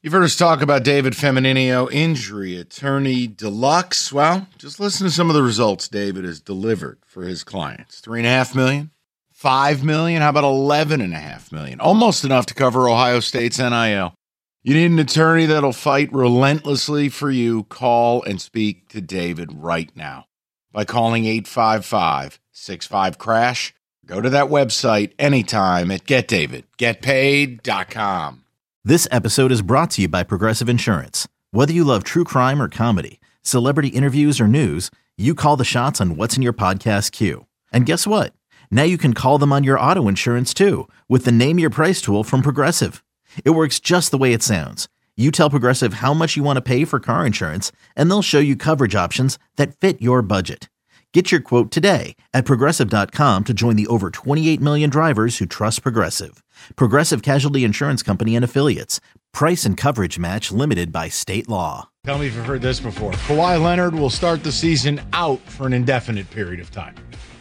You've heard us talk about David Femininio, injury attorney deluxe. Well, just listen to some of the results David has delivered for his clients. $3.5 million, $5 million, how about $11.5 million? Almost enough to cover Ohio State's NIL. You need an attorney that'll fight relentlessly for you. Call and speak to David right now by calling 855-65-CRASH. Go to that website anytime at getdavidgetpaid.com. This episode is brought to you by Progressive Insurance. Whether you love true crime or comedy, celebrity interviews or news, you call the shots on what's in your podcast queue. And guess what? Now you can call them on your auto insurance too with the Name Your Price tool from Progressive. It works just the way it sounds. You tell Progressive how much you want to pay for car insurance, and they'll show you coverage options that fit your budget. Get your quote today at Progressive.com to join the over 28 million drivers who trust Progressive. Progressive Casualty Insurance Company and Affiliates. Price and coverage match limited by state law. Tell me if you've heard this before. Kawhi Leonard will start the season out for an indefinite period of time.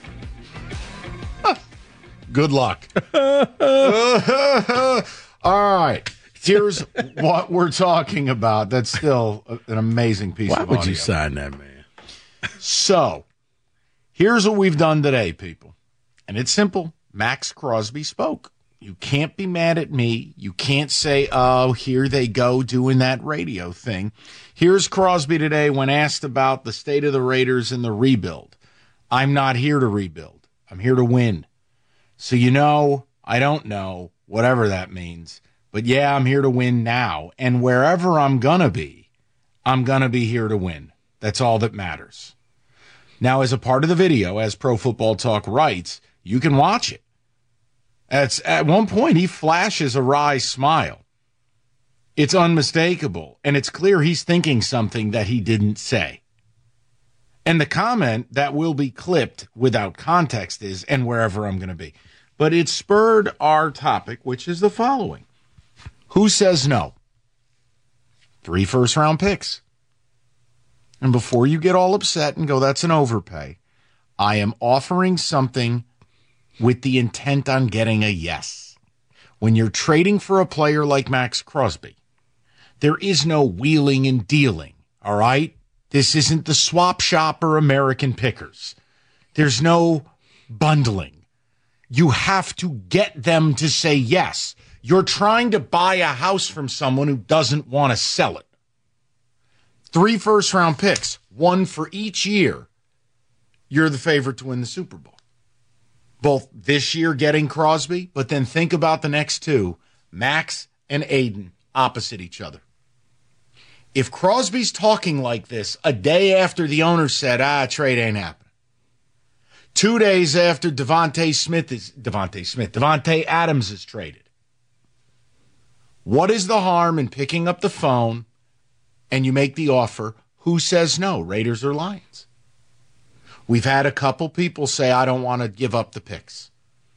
Good luck. All right. Here's what we're talking about. That's still an amazing piece of audio. Why would you sign that, man? So, here's what we've done today, people. And it's simple. Max Crosby spoke. You can't be mad at me. You can't say, oh, here they go doing that radio thing. Here's Crosby today when asked about the state of the Raiders and the rebuild. I'm not here to rebuild. I'm here to win. So, I don't know, whatever that means. But, yeah, I'm here to win now. And wherever I'm going to be here to win. That's all that matters. Now, as a part of the video, as Pro Football Talk writes, you can watch it. At one point, he flashes a wry smile. It's unmistakable, and it's clear he's thinking something that he didn't say. And the comment that will be clipped without context is, and wherever I'm going to be. But it spurred our topic, which is the following. Who says no? 3 first-round picks. And before you get all upset and go, that's an overpay, I am offering something with the intent on getting a yes. When you're trading for a player like Max Crosby, there is no wheeling and dealing, all right? This isn't the swap shop or American Pickers. There's no bundling. You have to get them to say yes. You're trying to buy a house from someone who doesn't want to sell it. 3 first-round picks, 1 for each year. You're the favorite to win the Super Bowl. Both this year getting Crosby, but then think about the next 2, Max and Aiden, opposite each other. If Crosby's talking like this a day after the owner said, trade ain't happening. 2 days after Devontae Adams is traded. What is the harm in picking up the phone and you make the offer? Who says no, Raiders or Lions? We've had a couple people say, I don't want to give up the picks.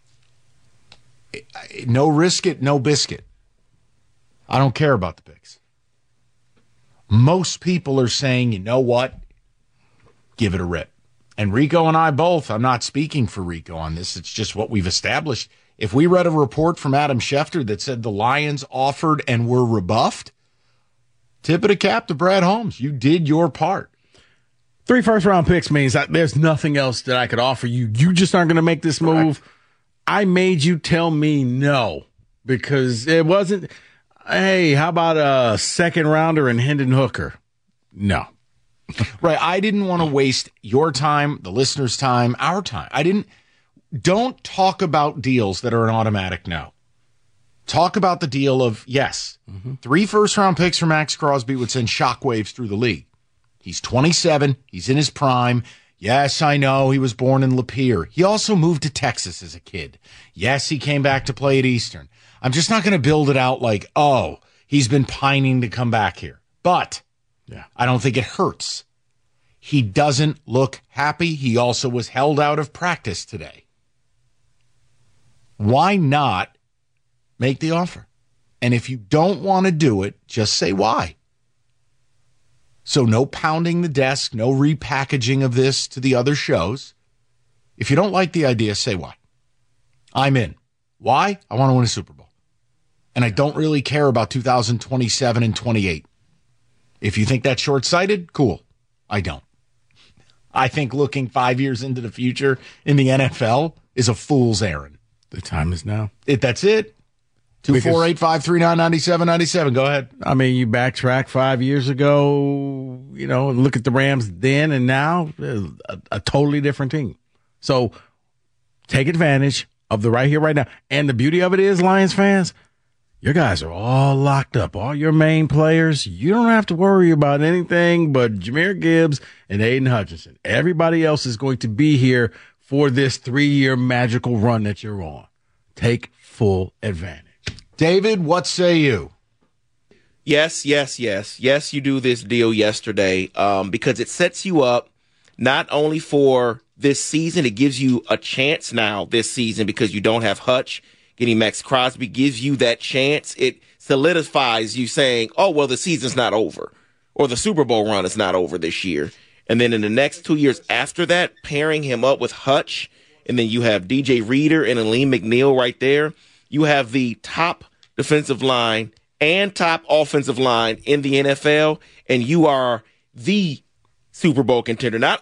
No risk it, no biscuit. I don't care about the picks. Most people are saying, you know what? Give it a rip. And Rico and I both, I'm not speaking for Rico on this. It's just what we've established. If we read a report from Adam Schefter that said the Lions offered and were rebuffed, tip of the cap to Brad Holmes. You did your part. 3 first-round picks means that there's nothing else that I could offer you. You just aren't going to make this move. Correct. I made you tell me no because it wasn't, hey, how about a second-rounder and Hendon Hooker? No. Right. I didn't want to waste your time, the listeners' time, our time. Don't talk about deals that are an automatic no. Talk about the deal of, yes, 3 first-round picks for Max Crosby would send shockwaves through the league. He's 27. He's in his prime. Yes, I know he was born in Lapeer. He also moved to Texas as a kid. Yes, he came back to play at Eastern. I'm just not going to build it out like, oh, he's been pining to come back here. But I don't think it hurts. He doesn't look happy. He also was held out of practice today. Why not make the offer? And if you don't want to do it, just say why. So no pounding the desk, no repackaging of this to the other shows. If you don't like the idea, say why. I'm in. Why? I want to win a Super Bowl. And I don't really care about 2027 and 28. If you think that's short-sighted, cool. I don't. I think looking 5 years into the future in the NFL is a fool's errand. The time is now. That's it. 248-539-9797. Go ahead. I mean, you backtrack 5 years ago, and look at the Rams then and now, a totally different team. So take advantage of the right here, right now. And the beauty of it is, Lions fans, your guys are all locked up. All your main players, you don't have to worry about anything but Jahmyr Gibbs and Aiden Hutchinson. Everybody else is going to be here for this 3-year magical run that you're on. Take full advantage. David, what say you? Yes, you do this deal yesterday because it sets you up not only for this season, it gives you a chance now this season because you don't have Hutch. Getting Max Crosby gives you that chance. It solidifies you saying, oh, well, the season's not over or the Super Bowl run is not over this year. And then in the next 2 years after that, pairing him up with Hutch, and then you have DJ Reader and Aleem McNeil right there. You have the top defensive line and top offensive line in the NFL, and you are the Super Bowl contender, not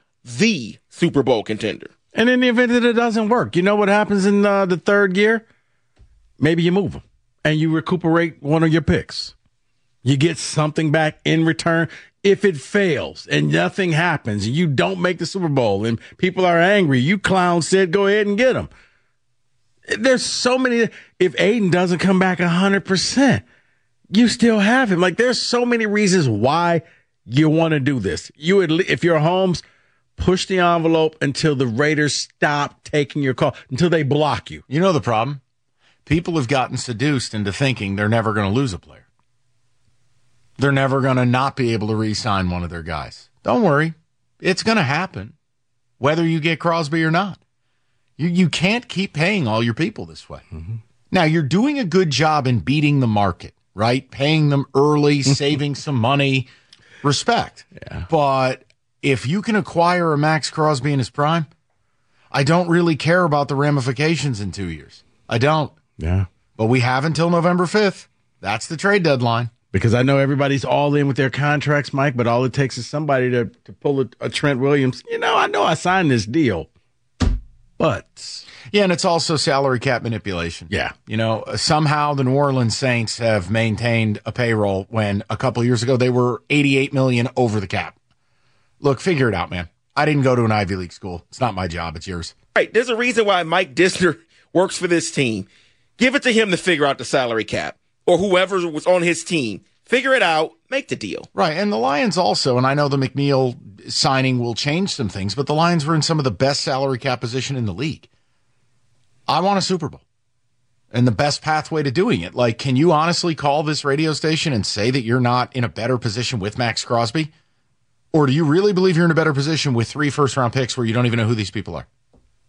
the Super Bowl contender. And in the event that it doesn't work, you know what happens in the third year? Maybe you move them and you recuperate one of your picks. You get something back in return. If it fails and nothing happens and you don't make the Super Bowl and people are angry, you clowns said go ahead and get them. There's so many. If Aiden doesn't come back 100%, you still have him. Like, there's so many reasons why you want to do this. If you're Holmes, push the envelope until the Raiders stop taking your call, until they block you. You know the problem? People have gotten seduced into thinking they're never going to lose a player. They're never going to not be able to re-sign one of their guys. Don't worry. It's going to happen, whether you get Crosby or not. You can't keep paying all your people this way. Mm-hmm. Now, you're doing a good job in beating the market, right? Paying them early, saving some money. Respect. Yeah. But if you can acquire a Max Crosby in his prime, I don't really care about the ramifications in 2 years. I don't. Yeah. But we have until November 5th. That's the trade deadline. Because I know everybody's all in with their contracts, Mike, but all it takes is somebody to pull a Trent Williams. I know I signed this deal. But yeah, and it's also salary cap manipulation. Yeah. Somehow the New Orleans Saints have maintained a payroll when a couple years ago they were $88 million over the cap. Look, figure it out, man. I didn't go to an Ivy League school. It's not my job. It's yours. Right. There's a reason why Mike Dissner works for this team. Give it to him to figure out the salary cap, or whoever was on his team. Figure it out. Make the deal. Right. And the Lions also, and I know the McNeil signing will change some things, but the Lions were in some of the best salary cap position in the league. I want a Super Bowl. And the best pathway to doing it. Like, can you honestly call this radio station and say that you're not in a better position with Max Crosby? Or do you really believe you're in a better position with 3 first-round picks where you don't even know who these people are?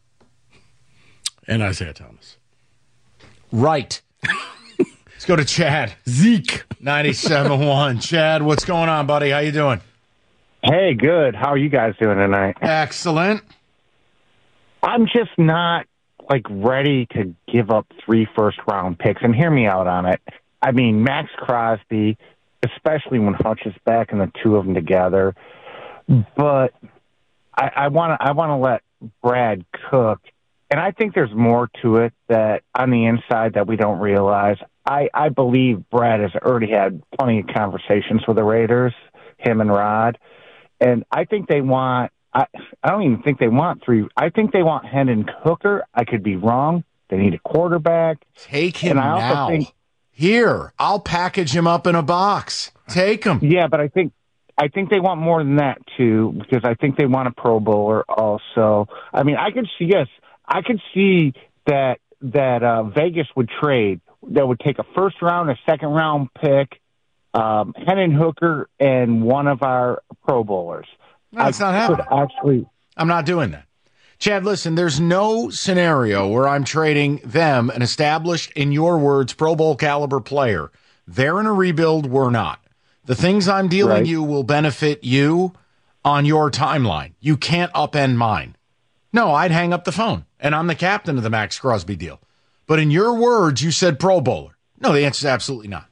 And Isaiah Thomas. Right. Let's go to Chad. Zeke. 97.1. Chad, what's going on, buddy? How you doing? Hey, good. How are you guys doing tonight? Excellent. I'm just not, ready to give up 3 first-round picks. And hear me out on it. I mean, Max Crosby, especially when Hutch is back and the two of them together. But I want to let Brad cook. And I think there's more to it that on the inside that we don't realize. I believe Brad has already had plenty of conversations with the Raiders, him and Rod. And I think they want I don't even think they want 3. I think they want Hendon Hooker. I could be wrong. They need a quarterback. Take him now. Here, I'll package him up in a box. Take him. Yeah, but I think they want more than that too, because I think they want a Pro Bowler also. I mean, I could see that Vegas would trade. That would take a first round, a second round pick, Hendon Hooker, and one of our Pro Bowlers. No, it's not happening. I'm not doing that. Chad, listen, there's no scenario where I'm trading them, an established, in your words, Pro Bowl caliber player. They're in a rebuild, we're not. The things I'm dealing you will benefit you on your timeline. You can't upend mine. No, I'd hang up the phone, and I'm the captain of the Max Crosby deal. But in your words, you said Pro Bowler. No, the answer is absolutely not.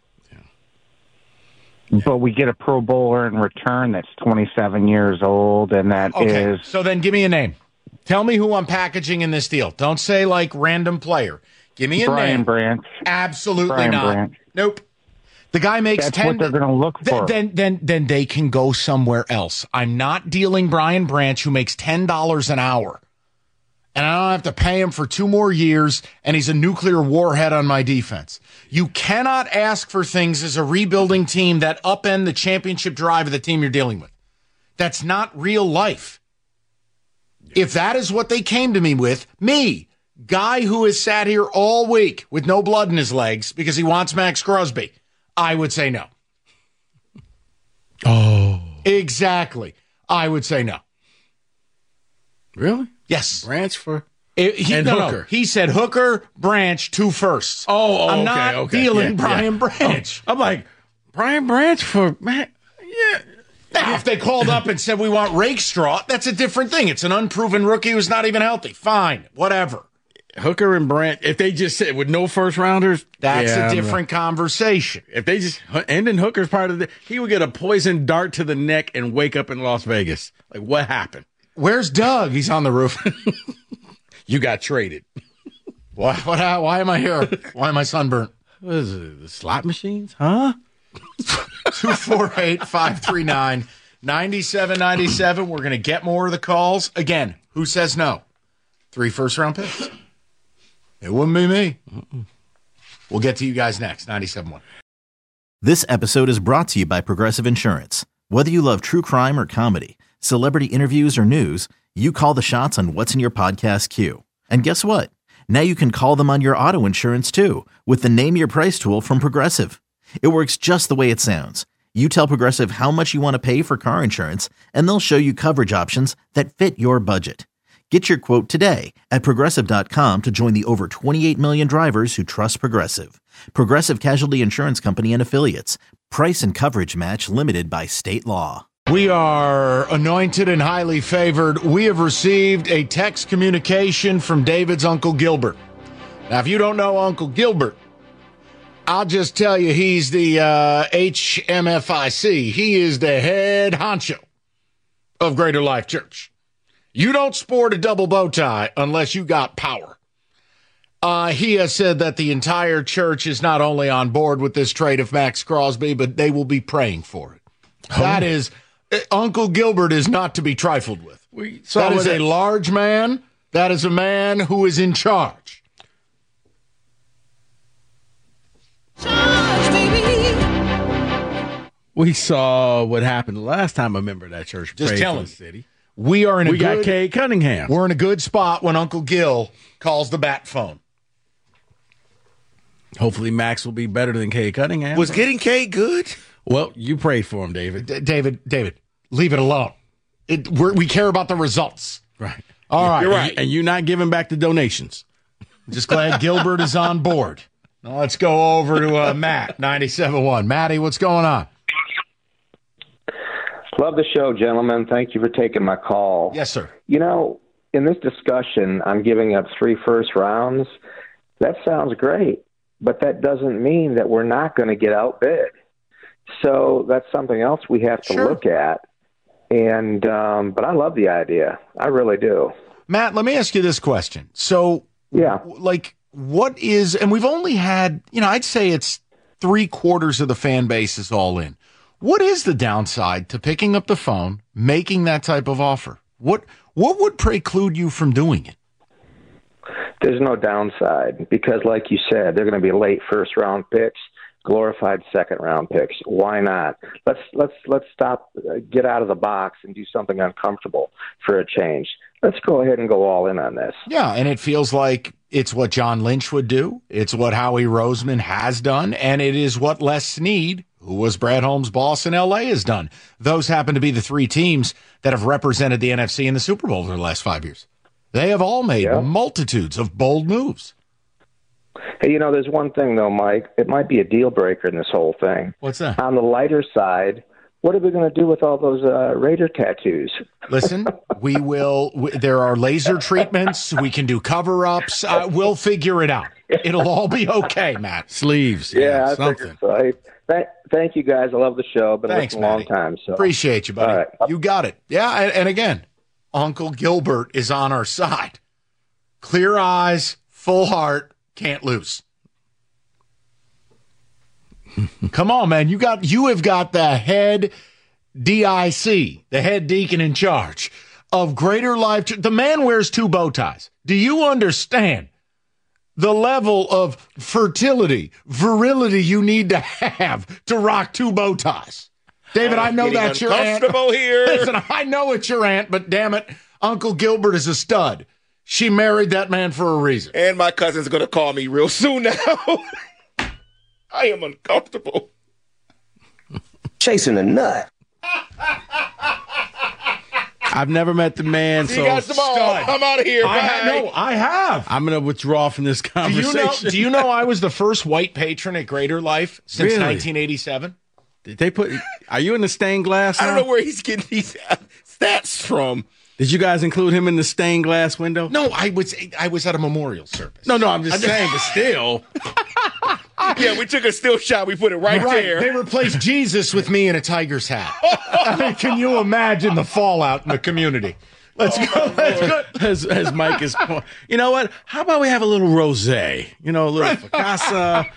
But we get a Pro Bowler in return that's 27 years old, and that is. So then give me a name. Tell me who I'm packaging in this deal. Don't say like random player. Give me a Brian name. Branch. Absolutely Brian not. Branch. Nope. The guy makes That's 10. what they're going to look for. Then they can go somewhere else. I'm not dealing Brian Branch, who makes $10 an hour. And I don't have to pay him for 2 more years, and he's a nuclear warhead on my defense. You cannot ask for things as a rebuilding team that upend the championship drive of the team you're dealing with. That's not real life. If that is what they came to me with, me, guy who has sat here all week with no blood in his legs because he wants Max Crosby, I would say no. Oh. Exactly. I would say no. Really? Yes. Branch for and Hooker. No. He said Hooker, Branch, 2 firsts. I'm not dealing Brian Branch. I'm like, Brian Branch for, man, yeah. Now, if they called up and said we want Rakestraw, that's a different thing. It's an unproven rookie who's not even healthy. Fine, whatever. Hooker and Branch, if they just said with no first rounders, that's a different conversation. If they just, and then Hooker's part of he would get a poison dart to the neck and wake up in Las Vegas. Like, what happened? Where's Doug? He's on the roof. You got traded. Why am I here? Why am I sunburnt? What is it, the slot machines? Huh? 248-539-9797. We're going to get more of the calls. Again, who says no? 3 first-round picks. It wouldn't be me. We'll get to you guys next. 97.1. This episode is brought to you by Progressive Insurance. Whether you love true crime or comedy, celebrity interviews or news, you call the shots on what's in your podcast queue. And guess what? Now you can call them on your auto insurance too with the Name Your Price tool from Progressive. It works just the way it sounds. You tell Progressive how much you want to pay for car insurance, and they'll show you coverage options that fit your budget. Get your quote today at Progressive.com to join the over 28 million drivers who trust Progressive. Progressive Casualty Insurance Company and Affiliates. Price and coverage match limited by state law. We are anointed and highly favored. We have received a text communication from David's Uncle Gilbert. Now, if you don't know Uncle Gilbert, I'll just tell you he's the HMFIC. He is the head honcho of Greater Life Church. You don't sport a double bow tie unless you got power. He has said that the entire church is not only on board with this trade of Max Crosby, but they will be praying for it. That is, Uncle Gilbert is not to be trifled with. That is a large man. That is a man who is in charge. We saw what happened last time a member of that church prayed for the city. We got Cade Cunningham. We're in a good spot when Uncle Gil calls the bat phone. Hopefully Max will be better than Cade Cunningham. Was getting Cade good? Well, you prayed for him, David. David, leave it alone. We care about the results. Right. All right. You're right. And you're not giving back the donations. Just glad Gilbert is on board. Now let's go over to Matt, 97.1. Matty, what's going on? Love the show, gentlemen. Thank you for taking my call. Yes, sir. You know, in this discussion, I'm giving up 3 first rounds. That sounds great, but that doesn't mean that we're not going to get outbid. So that's something else we have to look at. And but I love the idea. I really do. Matt, let me ask you this question. So, what is, and we've only had, I'd say it's 3/4 of the fan base is all in. What is the downside to picking up the phone, making that type of offer? What would preclude you from doing it? There's no downside because, like you said, they're going to be late first-round picks, glorified second-round picks. Why not? Let's stop, get out of the box, and do something uncomfortable for a change. Let's go ahead and go all in on this. Yeah, and it feels like it's what John Lynch would do. It's what Howie Roseman has done, and it is what Les Snead, who was Brad Holmes' boss in L.A., has done. Those happen to be the 3 teams that have represented the NFC in the Super Bowl for the last 5 years. They have all made multitudes of bold moves. Hey, there's one thing, though, Mike. It might be a deal breaker in this whole thing. What's that? On the lighter side, what are we going to do with all those Raider tattoos? Listen, there are laser treatments. We can do cover-ups. We'll figure it out. It'll all be okay, Matt. Sleeves. Yeah, I something. figured so. Thank you, guys. I love the show. Been Thanks, listening a long Matty. time. So Appreciate you, buddy. All right. You got it. Yeah, and again, Uncle Gilbert is on our side. Clear eyes, full heart, can't lose. Come on, man. You have got the head DIC, the head deacon in charge of Greater Life. The man wears 2 bow ties. Do you understand the level of fertility, virility you need to have to rock 2 bow ties? David, I know that's your aunt. Here. Listen, I know it's your aunt, but damn it, Uncle Gilbert is a stud. She married that man for a reason. And my cousin's going to call me real soon now. I am uncomfortable. Chasing a nut. I've never met the man, See you guys tomorrow. stud. I'm out of here. Bye. I have. I'm going to withdraw from this conversation. Do you know I was the first white patron at Greater Life since Really? 1987? Did they put? Are you in the stained glass? I don't now? know where he's getting these stats from. Did you guys include him in the stained glass window? No, I was at a memorial service. No, I'm just saying, but still. Yeah, we took a still shot. We put it right there. They replaced Jesus with me in a Tiger's hat. I mean, can you imagine the fallout in the community? Let's go. As Mike is, you know what? How about we have a little rosé? You know, a little Ficasa.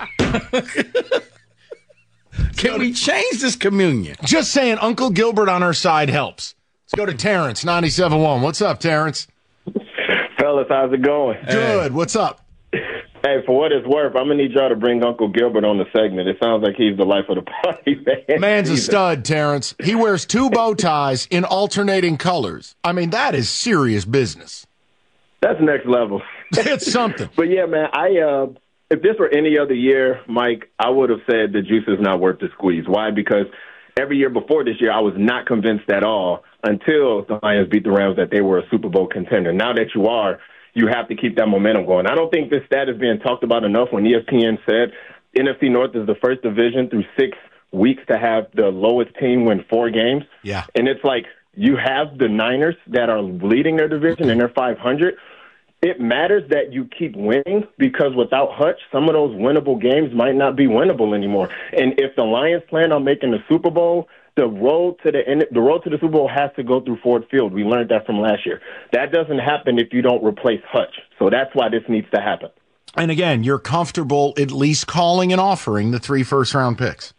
Can we change this communion? Just saying, Uncle Gilbert on our side helps. Let's go to Terrence, 97.1. What's up, Terrence? Fellas, how's it going? Good. What's up? Hey, for what it's worth, I'm going to need y'all to bring Uncle Gilbert on the segment. It sounds like he's the life of the party, man. Man's a stud, Terrence. He wears 2 bow ties in alternating colors. I mean, that is serious business. That's next level. It's something. But, yeah, man, if this were any other year, Mike, I would have said the juice is not worth the squeeze. Why? Because every year before this year, I was not convinced at all until the Lions beat the Rams that they were a Super Bowl contender. Now that you are, you have to keep that momentum going. I don't think this stat is being talked about enough when ESPN said NFC North is the first division through 6 weeks to have the lowest team win 4 games. Yeah. And it's like you have the Niners that are leading their division and they're 500. It matters that you keep winning because without Hutch, some of those winnable games might not be winnable anymore. And if the Lions plan on making the Super Bowl, the road to the Super Bowl has to go through Ford Field. We learned that from last year. That doesn't happen if you don't replace Hutch. So that's why this needs to happen. And again, you're comfortable at least calling and offering the 3 first-round picks.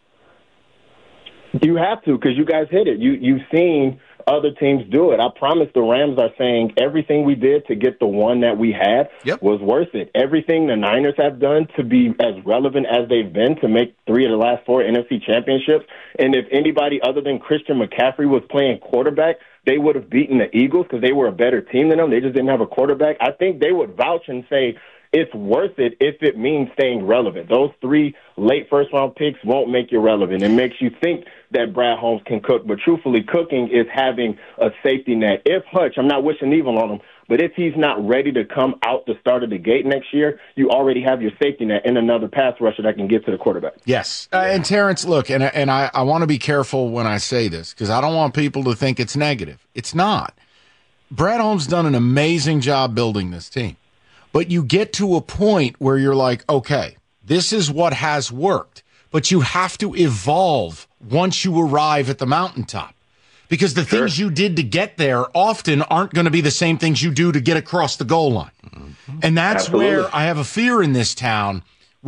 You have to because you guys hit it. You've seen other teams do it. I promise the Rams are saying everything we did to get the one that we had was worth it. Everything the Niners have done to be as relevant as they've been to make 3 of the last 4 NFC championships. And if anybody other than Christian McCaffrey was playing quarterback, they would have beaten the Eagles because they were a better team than them. They just didn't have a quarterback. I think they would vouch and say it's worth it if it means staying relevant. Those 3 late first-round picks won't make you relevant. It makes you think that Brad Holmes can cook. But truthfully, cooking is having a safety net. If Hutch, I'm not wishing evil on him, but if he's not ready to come out the start of the gate next year, you already have your safety net and another pass rusher that can get to the quarterback. Yes. And Terrence, look, and I want to be careful when I say this because I don't want people to think it's negative. It's not. Brad Holmes done an amazing job building this team. But you get to a point where you're like, okay, this is what has worked. But you have to evolve once you arrive at the mountaintop. Because the things you did to get there often aren't going to be the same things you do to get across the goal line. Mm-hmm. And that's where I have a fear in this town.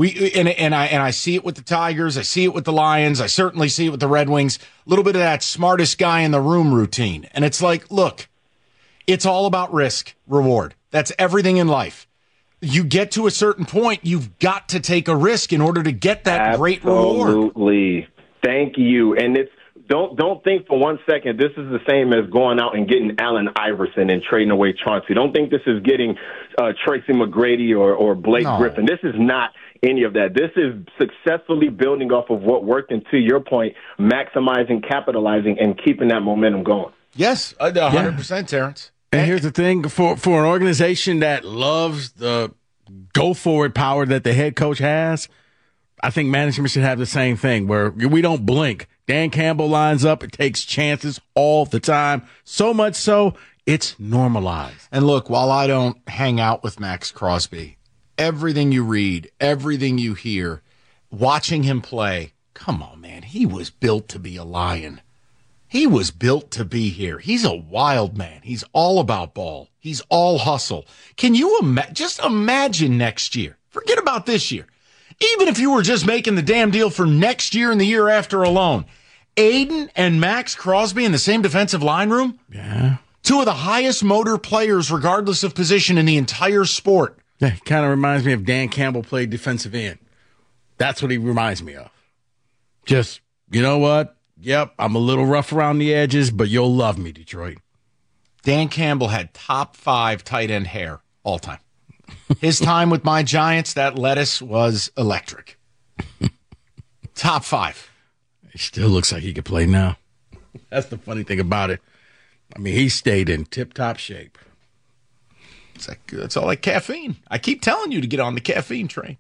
I see it with the Tigers. I see it with the Lions. I certainly see it with the Red Wings. A little bit of that smartest guy in the room routine. And it's like, look, it's all about risk, reward. That's everything in life. You get to a certain point, you've got to take a risk in order to get that great reward. Absolutely. Thank you. And it's don't think for one second this is the same as going out and getting Allen Iverson and trading away Chauncey. Don't think this is getting Tracy McGrady or Blake Griffin. This is not any of that. This is successfully building off of what worked, and to your point, maximizing, capitalizing, and keeping that momentum going. Yes, 100%, Terrence. And here's the thing, for an organization that loves the go-forward power that the head coach has, I think management should have the same thing where we don't blink. Dan Campbell lines up. It takes chances all the time. So much so, it's normalized. And look, while I don't hang out with Max Crosby, everything you read, everything you hear, watching him play, come on, man. He was built to be a Lion. He was built to be here. He's a wild man. He's all about ball. He's all hustle. Can you just imagine next year? Forget about this year. Even if you were just making the damn deal for next year and the year after alone, Aiden and Max Crosby in the same defensive line room? Yeah. Two of the highest motor players, regardless of position, in the entire sport. Yeah, he kind of reminds me of Dan Campbell played defensive end. That's what he reminds me of. Just, you know what? Yep, I'm a little rough around the edges, but you'll love me, Detroit. Dan Campbell had top 5 tight end hair all time. His time with my Giants, that lettuce was electric. Top 5. He still looks like he could play now. That's the funny thing about it. I mean, he stayed in tip-top shape. It's all like caffeine. I keep telling you to get on the caffeine train.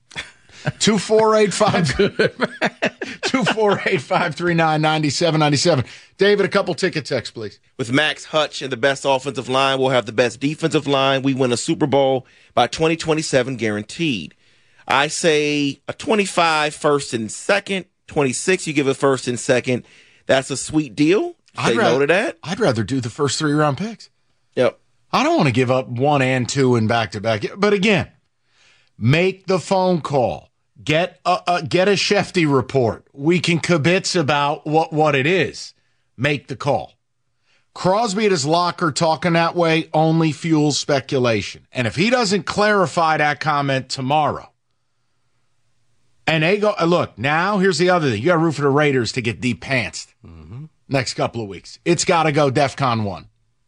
248-539-9797. David, a couple ticket texts, please. With Max Hutch and the best offensive line, we'll have the best defensive line. We win a Super Bowl by 2027 guaranteed. I say a 25 first and second, 26 you give a first and second. That's a sweet deal. Say no to that. I'd rather do the first 3 round picks. Yep. I don't want to give up 1 and 2 in back-to-back. But again, make the phone call. Get a Shefty report. We can kibitz about what it is. Make the call. Crosby at his locker talking that way only fuels speculation. And if he doesn't clarify that comment tomorrow, and they go, look, now here's the other thing. You got to root for the Raiders to get deep pantsed next couple of weeks. It's got to go DEFCON 1.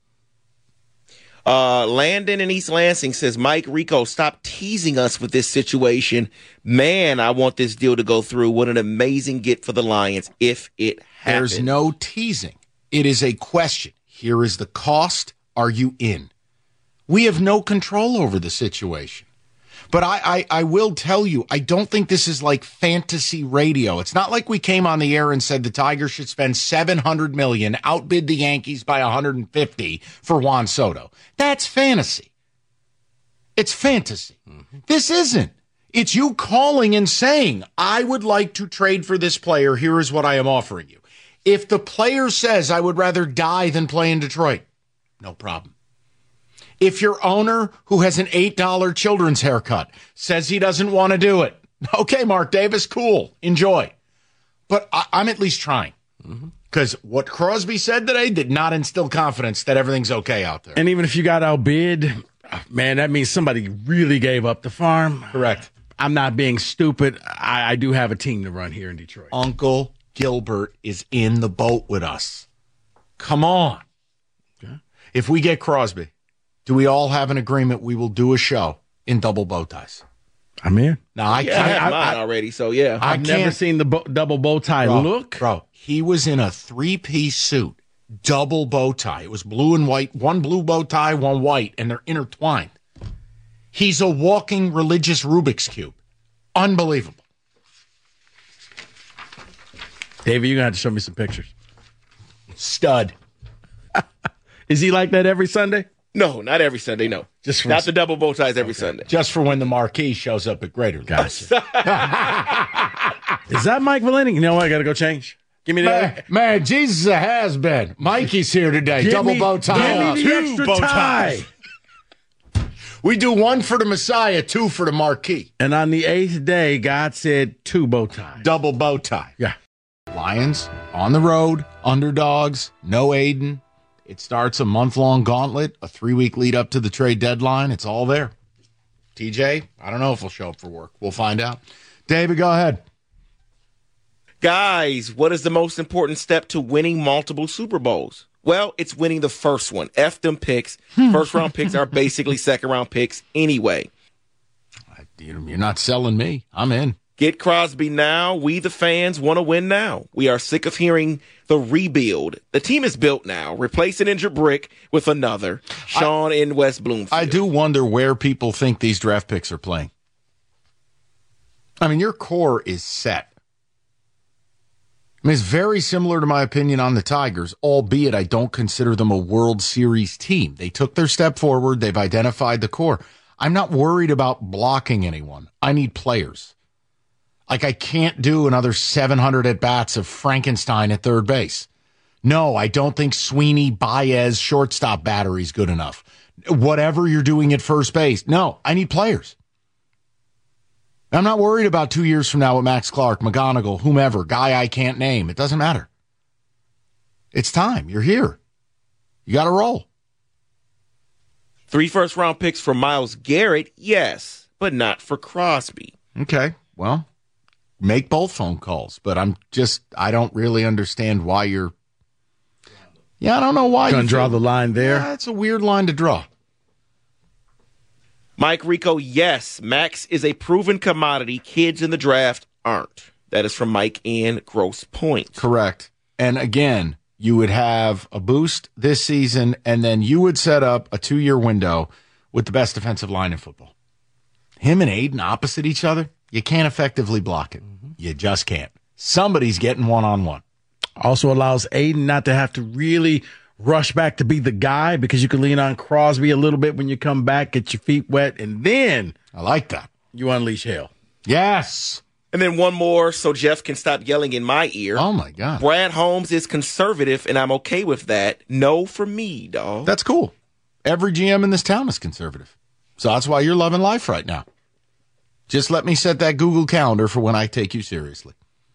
Landon in East Lansing says, Mike Rico, stop teasing us with this situation. Man, I want this deal to go through. What an amazing get for the Lions if it happens. There's no teasing. It is a question. Here is the cost. Are you in? We have no control over the situation. But I will tell you, I don't think this is like fantasy radio. It's not like we came on the air and said the Tigers should spend $700 million, outbid the Yankees by $150 for Juan Soto. That's fantasy. It's fantasy. This isn't. It's you calling and saying, I would like to trade for this player. Here is what I am offering you. If the player says, I would rather die than play in Detroit, no problem. If your owner, who has an $8 children's haircut, says he doesn't want to do it, okay, Mark Davis, cool, enjoy. But I'm at least trying. Because what Crosby said today did not instill confidence that everything's okay out there. And even if you got outbid, man, that means somebody really gave up the farm. Correct. I'm not being stupid. I do have a team to run here in Detroit. Uncle Gilbert is in the boat with us. Come on. Okay. If we get Crosby, do we all have an agreement we will do a show in double bow ties? I'm in. Now, I can't. I have mine already, so yeah. I've never seen the double bow tie look. Bro, he was in a 3-piece suit, double bow tie. It was blue and white, one blue bow tie, one white, and they're intertwined. He's a walking religious Rubik's Cube. Unbelievable. David, you're going to have to show me some pictures. Stud. Is he like that every Sunday? No, not every Sunday, no. Just not the double bow ties every Sunday. Just for when the marquee shows up at Greater. Gotcha. Is that Mike Valenti? You know what? I got to go change. Give me that. Man, Jesus has been. Mikey's here today. Double bow tie. Give me the extra bow tie. We do 1 for the Messiah, 2 for the marquee. And on the 8th day, God said 2 bow ties. Double bow tie. Yeah. Lions on the road, underdogs, no Aiden. It starts a month-long gauntlet, a 3-week lead up to the trade deadline. It's all there. TJ, I don't know if he'll show up for work. We'll find out. David, go ahead. Guys, what is the most important step to winning multiple Super Bowls? Well, it's winning the first one. F them picks. First-round picks are basically second-round picks anyway. You're not selling me. I'm in. Get Crosby now. We, the fans, want to win now. We are sick of hearing the rebuild. The team is built now. Replace an injured brick with another. Sean in West Bloomfield. I do wonder where people think these draft picks are playing. I mean, your core is set. I mean, it's very similar to my opinion on the Tigers, albeit I don't consider them a World Series team. They took their step forward. They've identified the core. I'm not worried about blocking anyone. I need players. Like, I can't do another 700 at-bats of Frankenstein at third base. No, I don't think Sweeney, Baez, shortstop battery is good enough. Whatever you're doing at first base. No, I need players. I'm not worried about 2 years from now with Max Clark, McGonigal, whomever, guy I can't name. It doesn't matter. It's time. You're here. You got to roll. 3 first-round picks for Myles Garrett, yes, but not for Crosby. Okay, well, make both phone calls, but I don't really understand why you're... Yeah, I don't know why you're going to draw the line there. Yeah, it's a weird line to draw. Mike Rico, yes, Max is a proven commodity. Kids in the draft aren't. That is from Mike in Grosse Pointe. Correct. And again, you would have a boost this season, and then you would set up a 2-year window with the best defensive line in football. Him and Aiden opposite each other, you can't effectively block it. Mm-hmm. You just can't. Somebody's getting one-on-one. Also allows Aiden not to have to really rush back to be the guy because you can lean on Crosby a little bit when you come back, get your feet wet, and then I like that. You unleash hell. Yes. And then one more so Jeff can stop yelling in my ear. Oh, my God. Brad Holmes is conservative, and I'm okay with that. No for me, dog. That's cool. Every GM in this town is conservative. So that's why you're loving life right now. Just let me set that Google Calendar for when I take you seriously.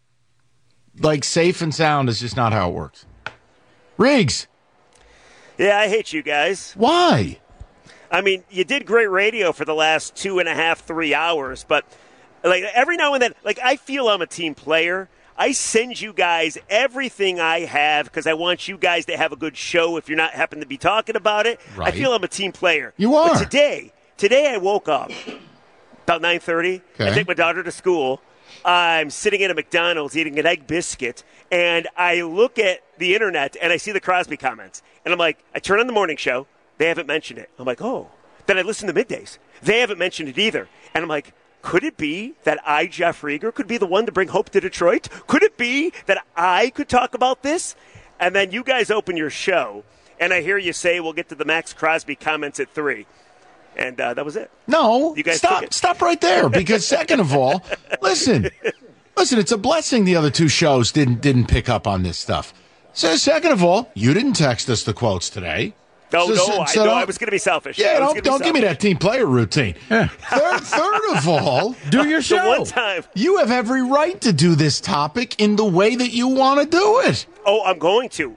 Like, safe and sound is just not how it works. Riggs. Yeah, I hate you guys. Why? I mean, you did great radio for the last 2.5, 3 hours, but like every now and then, like I feel I'm a team player. I send you guys everything I have because I want you guys to have a good show if you're not happen to be talking about it. Right. I feel I'm a team player. You are. But today I woke up about 9:30. I take my daughter to school. I'm sitting at a McDonald's eating an egg biscuit, and I look at the internet, and I see the Crosby comments. And I'm like, I turn on the morning show. They haven't mentioned it. I'm like, oh. Then I listen to middays. They haven't mentioned it either. And I'm like, could it be that Jeff Rieger, could be the one to bring hope to Detroit? Could it be that I could talk about this? And then you guys open your show, and I hear you say we'll get to the Max Crosby comments at 3. And that was it. No, you guys stop right there. Because second of all, listen, it's a blessing the other two shows didn't pick up on this stuff. So second of all, you didn't text us the quotes today. I was going to be selfish. Yeah, don't give me that team player routine. Yeah. Third of all, do your show. One time. You have every right to do this topic in the way that you want to do it. Oh, I'm going to.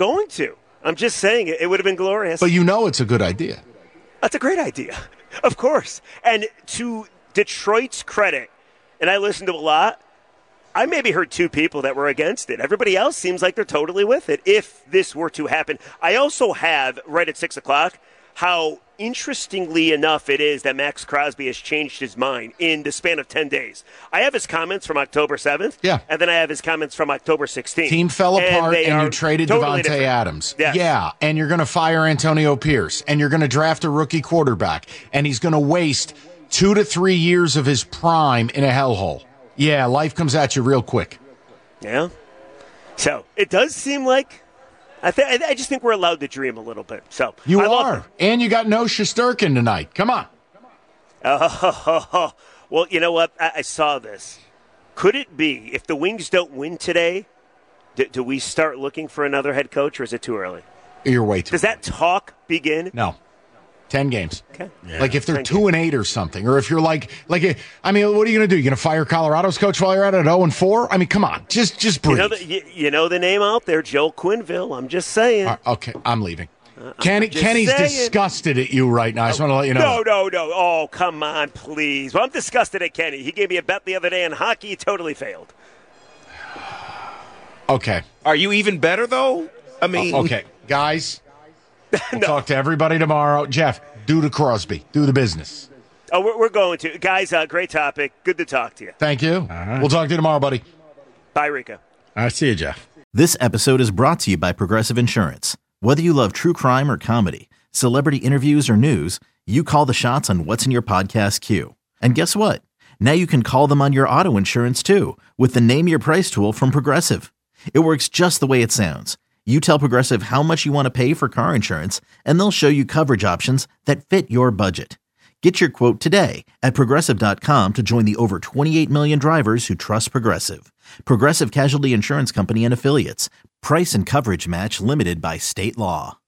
I'm just saying it would have been glorious. But you know it's a good idea. That's a great idea. Of course. And to Detroit's credit, and I listened to a lot, I maybe heard 2 people that were against it. Everybody else seems like they're totally with it if this were to happen. I also have, right at 6 o'clock, how interestingly enough it is that Max Crosby has changed his mind in the span of 10 days. I have his comments from October 7th, and then I have his comments from October 16th. Team fell apart, and you traded totally Devontae Adams. Yes. Yeah, and you're going to fire Antonio Pierce, and you're going to draft a rookie quarterback, and he's going to waste 2 to 3 years of his prime in a hellhole. Yeah, life comes at you real quick. Yeah. So it does seem like I just think we're allowed to dream a little bit. So you are, and you got no Shesterkin tonight. Come on. Well, you know what? I saw this. Could it be if the Wings don't win today? Do we start looking for another head coach, or is it too early? You're way too. Does that talk begin? No. 10 games. Okay. Yeah. Like if they're 2-8 or something, or if you're like, I mean, what are you going to do? You're going to fire Colorado's coach while you're at it 0-4? I mean, come on, just breathe. You know the name out there, Joel Quenneville. I'm just saying. Okay, I'm leaving. Kenny's disgusted at you right now. I just want to let you know. No. Oh, come on, please. Well, I'm disgusted at Kenny. He gave me a bet the other day on hockey. He totally failed. Okay. Are you even better, though? I mean. Okay, guys. We'll talk to everybody tomorrow. Jeff, do the Crosby. Do the business. Oh, we're going to. Guys, great topic. Good to talk to you. Thank you. Right. We'll talk to you tomorrow, buddy. Bye, Rico. All right, see you, Jeff. This episode is brought to you by Progressive Insurance. Whether you love true crime or comedy, celebrity interviews or news, you call the shots on what's in your podcast queue. And guess what? Now you can call them on your auto insurance, too, with the Name Your Price tool from Progressive. It works just the way it sounds. You tell Progressive how much you want to pay for car insurance, and they'll show you coverage options that fit your budget. Get your quote today at Progressive.com to join the over 28 million drivers who trust Progressive. Progressive Casualty Insurance Company and Affiliates. Price and coverage match limited by state law.